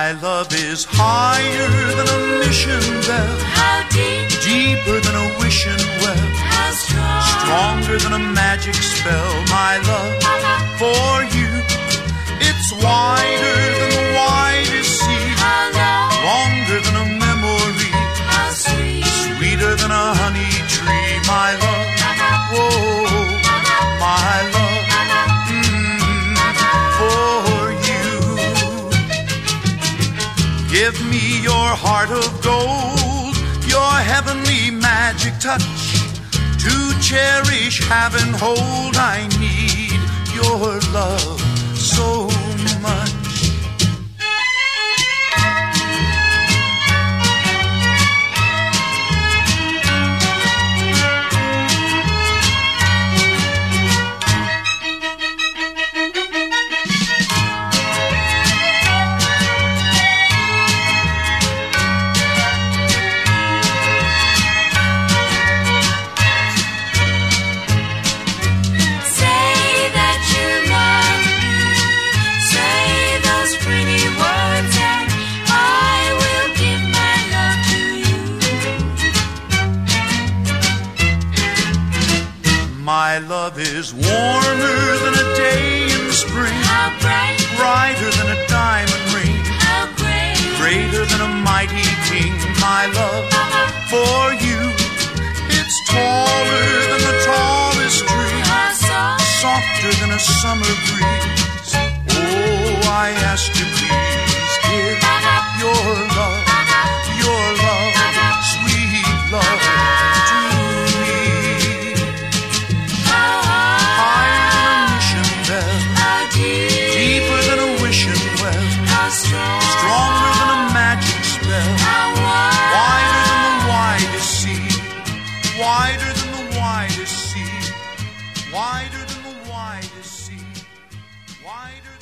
My love is higher than a mission bell. How deep? Deeper than a wishing well. How strong? Stronger than a magic spell. My love for you, it's wider than the widest sea. How long? Longer than a memory. How sweet? Sweeter than a honey tree. My love, whoa, my love, for you. Give me your heart of gold, your heavenly magic touch, to cherish, have and hold. I need your love so much. My love is warmer than a day in spring. How bright? Brighter than a diamond ring. How great? Greater than a mighty king. My love for you, it's taller than the tallest tree. How soft? Softer than a summer breeze. Oh, I ask you please give your love, sweet love to me. Higher than a mission bell. How deep? Deeper than a wishing well. How strong? Stronger than a magic spell. How wide? Wider than the widest sea. Wider than the widest sea. Wider than the widest sea. Wider